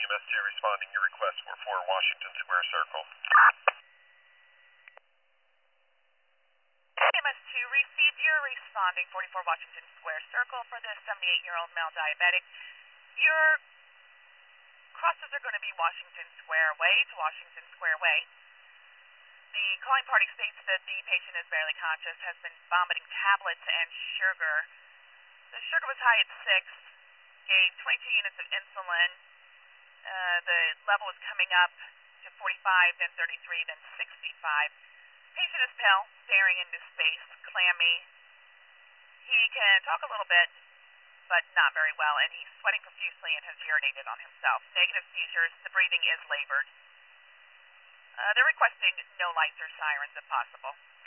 WMSJ responding your request for 4 Washington Square Circle. WMS2 received, you're responding 44 Washington Square Circle for the 78-year-old male diabetic. Your crosses are going to be Washington Square Way to Washington Square Way. The calling party states that the patient is barely conscious, has been vomiting tablets and sugar. The sugar was high at 6, gave 22 units of insulin. The level is coming up to 45, then 33, then 65. Patient is pale, staring into space, clammy. He can talk a little bit, but not very well, and he's sweating profusely and has urinated on himself. Negative seizures, the breathing is labored. They're requesting no lights or sirens if possible.